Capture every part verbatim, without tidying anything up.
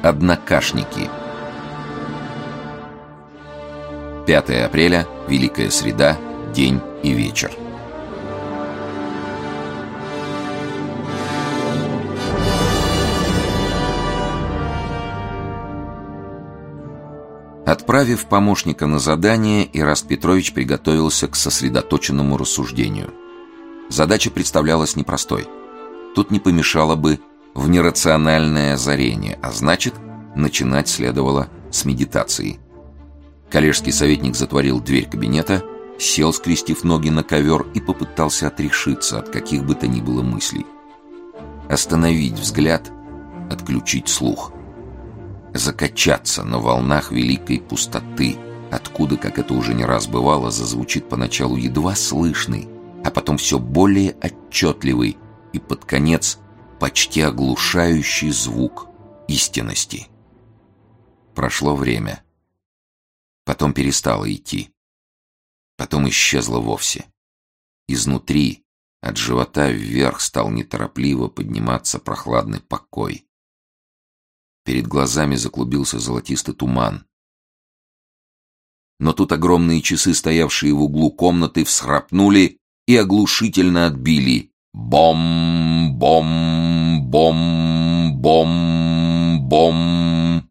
Однокашники. пятое апреля, Великая Среда, день и вечер. Отправив помощника на задание, Ираст Петрович приготовился к сосредоточенному рассуждению. Задача представлялась непростой. Тут не помешало бы внерациональное озарение, а значит, начинать следовало с медитации. Коллежский советник затворил дверь кабинета, сел, скрестив ноги на ковер, и попытался отрешиться от каких бы то ни было мыслей. Остановить взгляд, отключить слух. Закачаться на волнах великой пустоты, откуда, как это уже не раз бывало, зазвучит поначалу едва слышный, а потом все более отчетливый и под конец почти оглушающий звук истинности. Прошло время. Потом перестало идти. Потом исчезло вовсе. Изнутри, от живота вверх, стал неторопливо подниматься прохладный покой. Перед глазами заклубился золотистый туман. Но тут огромные часы, стоявшие в углу комнаты, всхрапнули и оглушительно отбили: бом, бом, бом, бом, бом.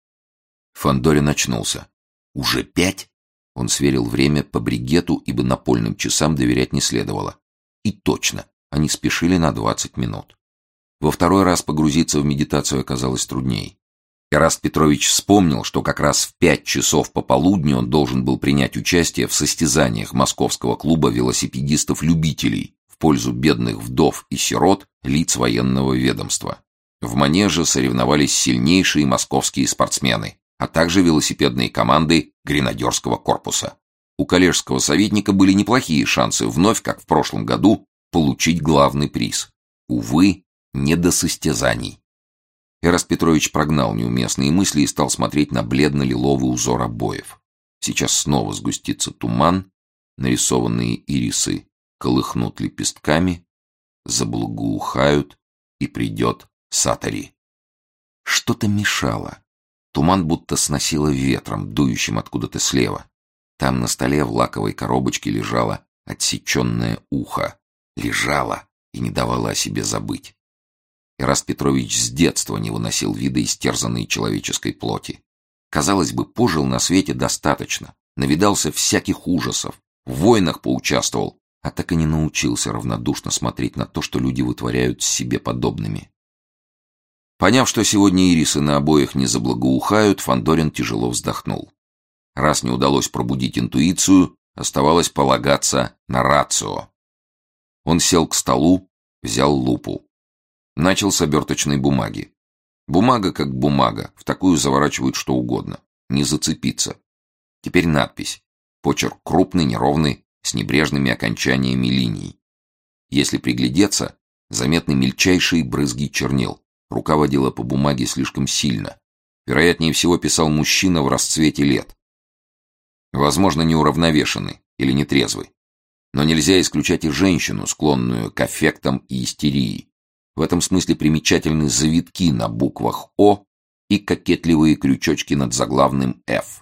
Фандорин очнулся. Уже пять? Он сверил время по бригету, ибо напольным часам доверять не следовало. И точно, они спешили на двадцать минут. Во второй раз погрузиться в медитацию оказалось трудней. Ираст Петрович вспомнил, что как раз в пять часов пополудни он должен был принять участие в состязаниях Московского клуба велосипедистов-любителей в пользу бедных вдов и сирот лиц военного ведомства. В манеже соревновались сильнейшие московские спортсмены, а также велосипедные команды гренадерского корпуса. У коллежского советника были неплохие шансы вновь, как в прошлом году, получить главный приз. Увы, не до состязаний. Ираст Петрович прогнал неуместные мысли и стал смотреть на бледно-лиловый узор обоев. Сейчас снова сгустится туман, нарисованные ирисы колыхнут лепестками, заблагоухают, и придет Сатори. Что-то мешало. Туман будто сносило ветром, дующим откуда-то слева. Там на столе в лаковой коробочке лежало отсеченное ухо. Лежало и не давало о себе забыть. Ираст Петрович с детства не выносил вида истерзанной человеческой плоти. Казалось бы, пожил на свете достаточно, навидался всяких ужасов, в войнах поучаствовал, а так и не научился равнодушно смотреть на то, что люди вытворяют с себе подобными. Поняв, что сегодня ирисы на обоях не заблагоухают, Фандорин тяжело вздохнул. Раз не удалось пробудить интуицию, оставалось полагаться на рацио. Он сел к столу, взял лупу. Начал с оберточной бумаги. Бумага как бумага, в такую заворачивают что угодно. Не зацепиться. Теперь надпись. Почерк крупный, неровный, с небрежными окончаниями линий. Если приглядеться, заметны мельчайшие брызги чернил. Рука водила по бумаге слишком сильно. Вероятнее всего писал мужчина в расцвете лет. Возможно, неуравновешенный или нетрезвый. Но нельзя исключать и женщину, склонную к аффектам и истерии. В этом смысле примечательны завитки на буквах «О» и кокетливые крючочки над заглавным «Ф».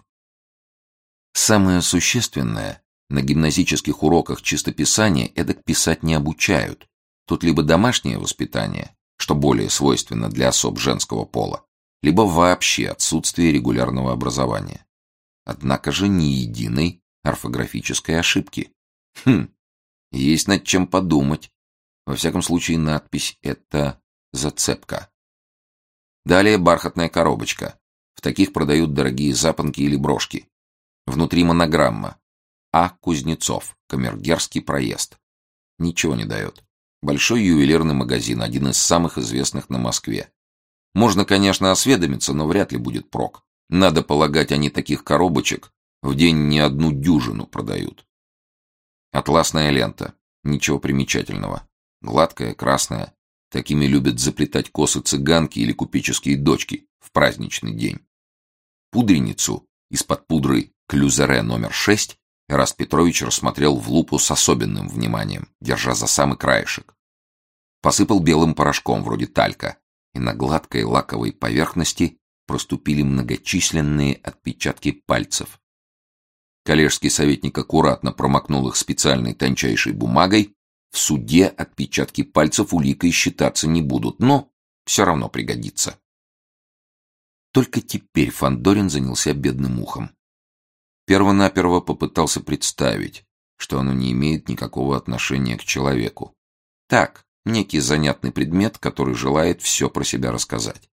Самое существенное, на гимназических уроках чистописания эдак писать не обучают. Тут либо домашнее воспитание, что более свойственно для особ женского пола, либо вообще отсутствие регулярного образования. Однако же ни единой орфографической ошибки. Хм, есть над чем подумать. Во всяком случае, надпись — это зацепка. Далее бархатная коробочка. В таких продают дорогие запонки или брошки. Внутри монограмма. А. Кузнецов. Камергерский проезд. Ничего не дает. Большой ювелирный магазин, один из самых известных на Москве. Можно, конечно, осведомиться, но вряд ли будет прок. Надо полагать, они таких коробочек в день не одну дюжину продают. Атласная лента. Ничего примечательного. Гладкая, красная. Такими любят заплетать косы цыганки или купеческие дочки в праздничный день. Пудреницу из-под пудры Клюзере номер шесть Ираст Петрович рассмотрел в лупу с особенным вниманием, держа за самый краешек. Посыпал белым порошком, вроде талька, и на гладкой лаковой поверхности проступили многочисленные отпечатки пальцев. Коллежский советник аккуратно промокнул их специальной тончайшей бумагой. В суде отпечатки пальцев уликой считаться не будут, но все равно пригодится. Только теперь Фандорин занялся бедным ухом. Первонаперво попытался представить, что оно не имеет никакого отношения к человеку. Так, некий занятный предмет, который желает все про себя рассказать.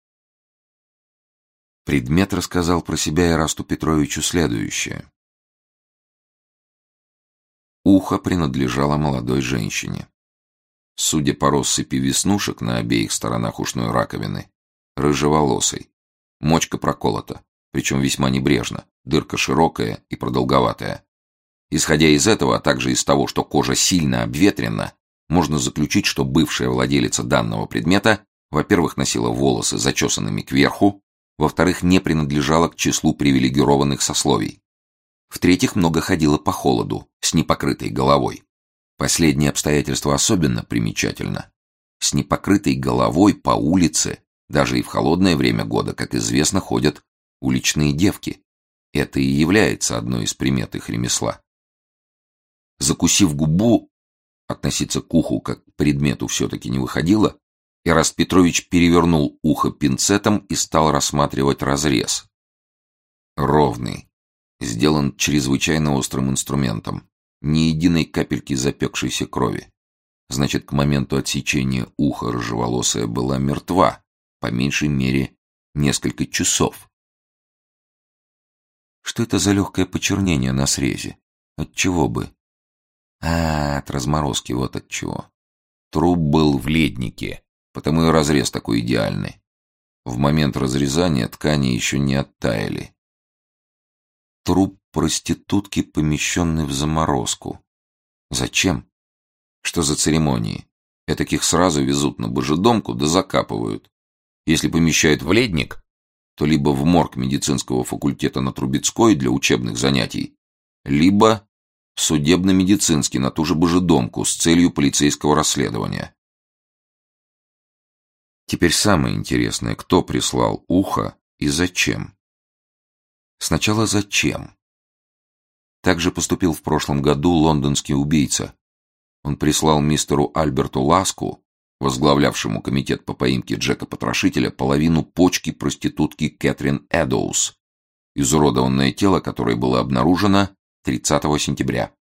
Предмет рассказал про себя Ирасту Петровичу следующее. Ухо принадлежало молодой женщине. Судя по россыпи веснушек на обеих сторонах ушной раковины, рыжеволосой. Мочка проколота, причем весьма небрежно, дырка широкая и продолговатая. Исходя из этого, а также из того, что кожа сильно обветрена, можно заключить, что бывшая владелица данного предмета, во-первых, носила волосы зачесанными кверху, во-вторых, не принадлежала к числу привилегированных сословий. В-третьих, много ходила по холоду, с непокрытой головой. Последнее обстоятельство особенно примечательно. С непокрытой головой по улице, даже и в холодное время года, как известно, ходят уличные девки. Это и является одной из примет их ремесла. Закусив губу, относиться к уху как к предмету все-таки не выходило, Ираст Петрович перевернул ухо пинцетом и стал рассматривать разрез. Ровный. Сделан чрезвычайно острым инструментом. Ни единой капельки запекшейся крови. Значит, к моменту отсечения уха рыжеволосая была мертва, по меньшей мере, несколько часов. Что это за легкое почернение на срезе? От чего бы? А, от разморозки, вот от чего. Труп был в леднике, потому и разрез такой идеальный. В момент разрезания ткани еще не оттаяли. Труп проститутки, помещенный в заморозку. Зачем? Что за церемонии? Этаких сразу везут на божедомку да закапывают. Если помещают в ледник, то либо в морг медицинского факультета на Трубецкой для учебных занятий, либо в судебно-медицинский на ту же божедомку с целью полицейского расследования. Теперь самое интересное, кто прислал ухо и зачем? Сначала зачем? Так же поступил в прошлом году лондонский убийца. Он прислал мистеру Альберту Ласку, возглавлявшему комитет по поимке Джека-потрошителя, половину почки проститутки Кэтрин Эдоус, изуродованное тело, которое было обнаружено тридцатого сентября.